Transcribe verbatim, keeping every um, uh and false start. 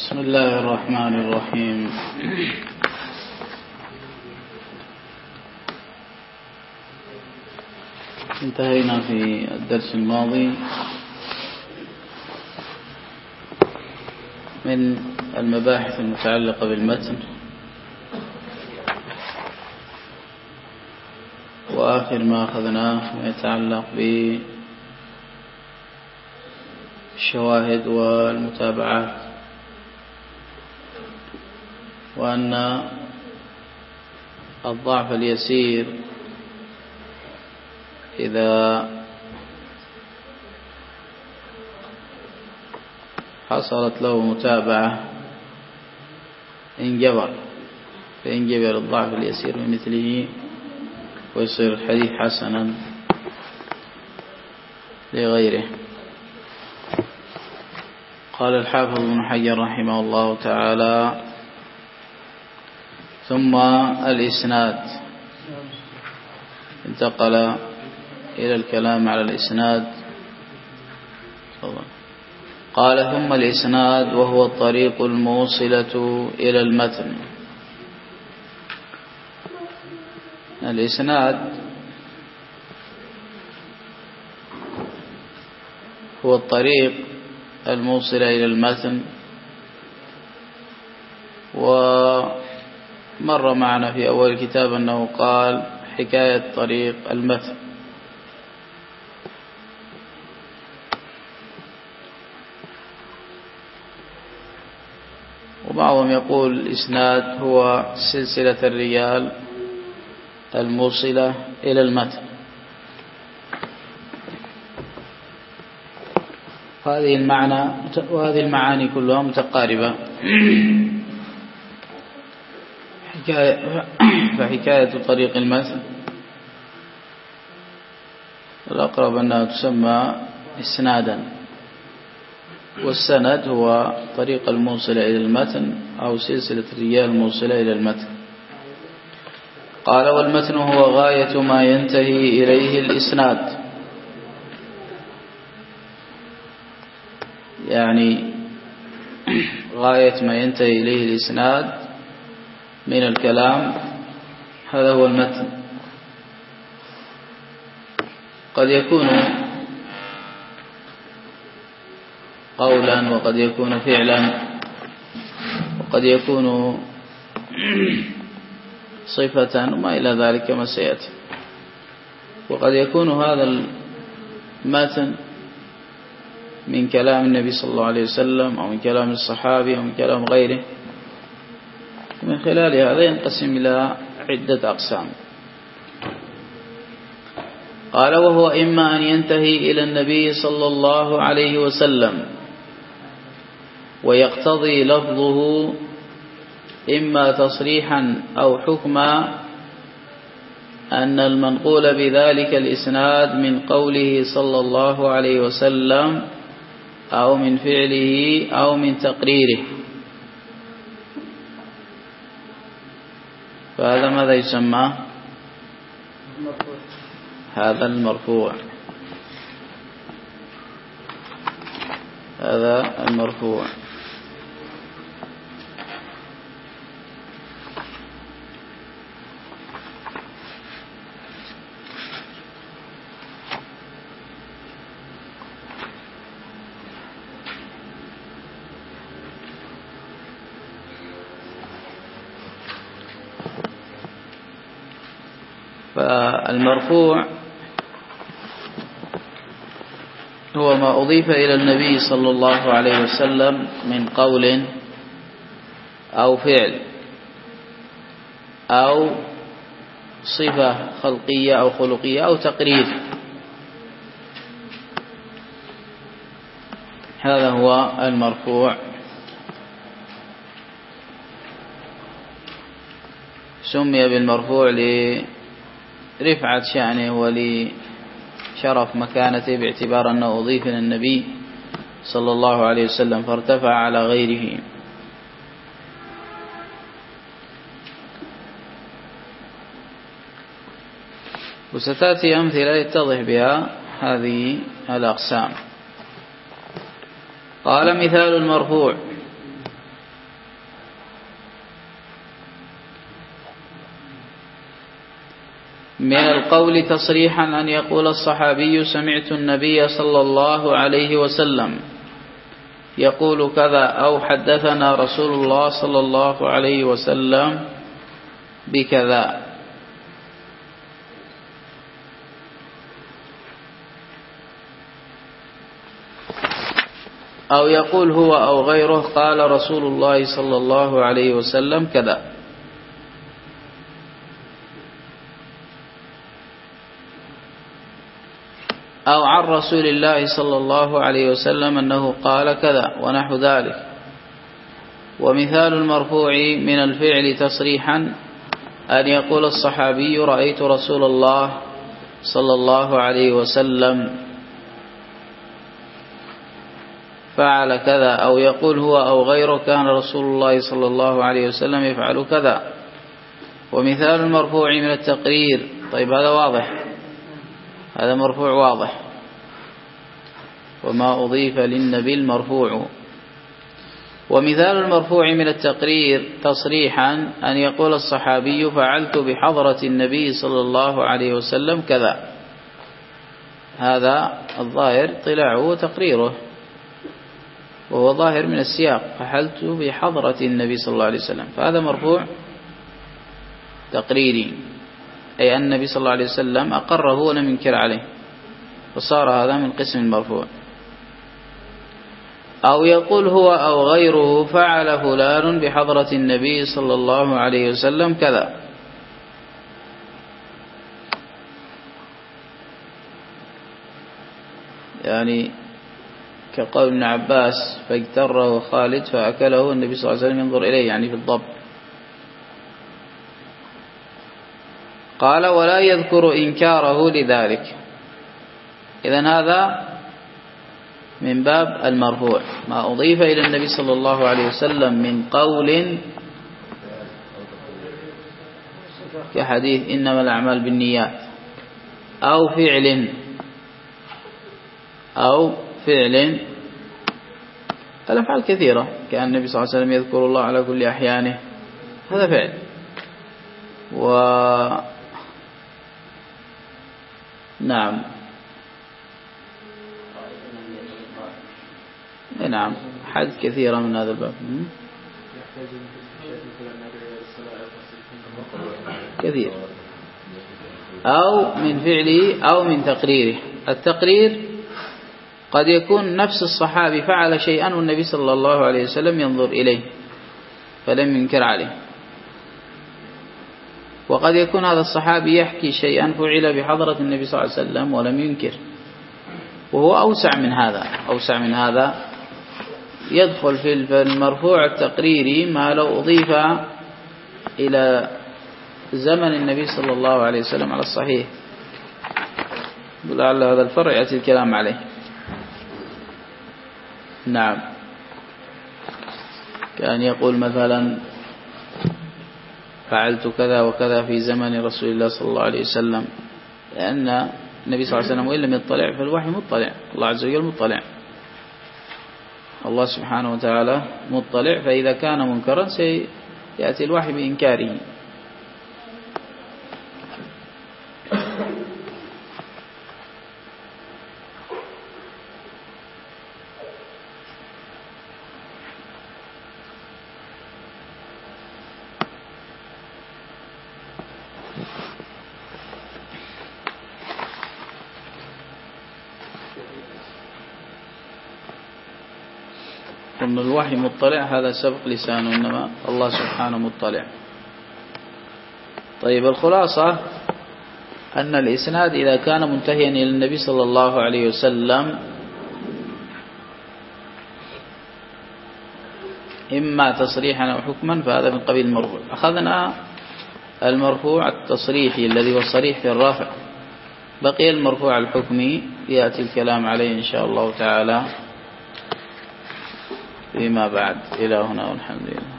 بسم الله الرحمن الرحيم. انتهينا في الدرس الماضي من المباحث المتعلقة بالمتن، وآخر ما أخذناه ما يتعلق بالشواهد والمتابعات، وأن الضعف اليسير إذا حصلت له متابعة انجبر فينجبر الضعف اليسير بمثله ويصير الحديث حسنا لغيره. قال الحافظ ابن حجر رحمه الله تعالى: ثم الإسناد. انتقل إلى الكلام على الإسناد. قال: ثم الإسناد وهو الطريق الموصلة إلى المتن. الإسناد هو الطريق الموصل إلى المتن، ومر معنا في أول الكتاب أنه قال حكاية طريق المتن. وبعضهم يقول الإسناد هو سلسلة الرجال الموصلة إلى المتن. هذه المعنى وهذه المعاني كلها متقاربة. فحكاية طريق المتن الأقرب أنها تسمى إسنادا، والسند هو طريق الموصلة إلى المتن أو سلسلة الرجال الموصلة إلى المتن. قال: والمتن هو غاية ما ينتهي إليه الإسناد، يعني غاية ما ينتهي إليه الإسناد من الكلام، هذا هو المتن. قد يكون قولا وقد يكون فعلا وقد يكون صفة وما إلى ذلك كما سيأتي. وقد يكون هذا المتن من كلام النبي صلى الله عليه وسلم أو من كلام الصحابي أو من كلام غيره. من خلال هذا ينقسم إلى عدة أقسام. قال: وهو إما أن ينتهي إلى النبي صلى الله عليه وسلم ويقتضي لفظه إما تصريحا أو حكما أن المنقول بذلك الإسناد من قوله صلى الله عليه وسلم أو من فعله أو من تقريره، فهذا ماذا يسمى؟ هذا المرفوع. هذا المرفوع. فالمرفوع هو ما أضيف إلى النبي صلى الله عليه وسلم من قول أو فعل أو صفة خلقية أو خلقية أو تقرير، هذا هو المرفوع. سمي بالمرفوع لرفعة شأنه ولشرف مكانته، باعتبار أنه أضيف إلى النبي صلى الله عليه وسلم فارتفع على غيره. وستأتي أمثلة يتضح بها هذه الأقسام. قال: مثال المرفوع من القول تصريحا أن يقول الصحابي سمعت النبي صلى الله عليه وسلم يقول كذا، أو حدثنا رسول الله صلى الله عليه وسلم بكذا. أو يقول هو أو غيره قال رسول الله صلى الله عليه وسلم كذا. أو عن رسول الله صلى الله عليه وسلم أنه قال كذا ونحو ذلك. ومثال المرفوع من الفعل تصريحا أن يقول الصحابي رأيت رسول الله صلى الله عليه وسلم فعل كذا، أو يقول هو أو غيره كان رسول الله صلى الله عليه وسلم يفعل كذا. ومثال المرفوع من التقرير، طيب هذا واضح، هذا مرفوع واضح، وما أضيف للنبي المرفوع. ومثال المرفوع من التقرير تصريحا أن يقول الصحابي فعلت بحضرة النبي صلى الله عليه وسلم كذا، هذا الظاهر طلاعه وتقريره، وهو ظاهر من السياق فعلت بحضرة النبي صلى الله عليه وسلم، فهذا مرفوع تقريري، أي أن النبي صلى الله عليه وسلم أقره ولم ينكر عليه، فصار هذا من قسم المرفوع. أو يقول هو أو غيره فعل فلان بحضرة النبي صلى الله عليه وسلم كذا. يعني كقول ابن عباس فاجتره خالد فأكله النبي صلى الله عليه وسلم ينظر إليه، يعني في الضبط. قال ولا يذكر إنكاره لذلك. إذن هذا من باب المرفوع، ما أضيف إلى النبي صلى الله عليه وسلم من قول كحديث إنما الأعمال بالنيات، أو فعل أو فعل الأفعال كثيرة، كان النبي صلى الله عليه وسلم يذكر الله على كل أحيانه، هذا فعل. و نعم نعم حد كثيرة من هذا الباب كثير، أو من فعله أو من تقريره. التقرير قد يكون نفس الصحابي فعل شيئا والنبي صلى الله عليه وسلم ينظر إليه فلم ينكر عليه، وقد يكون هذا الصحابي يحكي شيئا فعل بحضرة النبي صلى الله عليه وسلم ولم ينكر، وهو أوسع من هذا. أوسع من هذا يدخل في المرفوع التقريري ما لو أضيف إلى زمن النبي صلى الله عليه وسلم على الصحيح، ولعل هذا الفرع يأتي الكلام عليه. نعم، كان يقول مثلا فعلت كذا وكذا في زمن رسول الله صلى الله عليه وسلم، لأن النبي صلى الله عليه وسلم وإن لم يطلع فالوحي مطلع، الله عز وجل مطلع، الله سبحانه وتعالى مطلع، فإذا كان منكرا سيأتي الوحي بإنكاره. أن الوحي مطلع هذا سبق لسانه، إنما الله سبحانه مطلع. طيب، الخلاصة أن الإسناد إذا كان منتهيا إلى النبي صلى الله عليه وسلم إما تصريحا أو حكما فهذا من قبيل المرفوع. أخذنا المرفوع التصريحي الذي هو الصريح في الرفع، بقي المرفوع الحكمي يأتي الكلام عليه إن شاء الله تعالى فيما بعد. إلى هنا والحمد لله.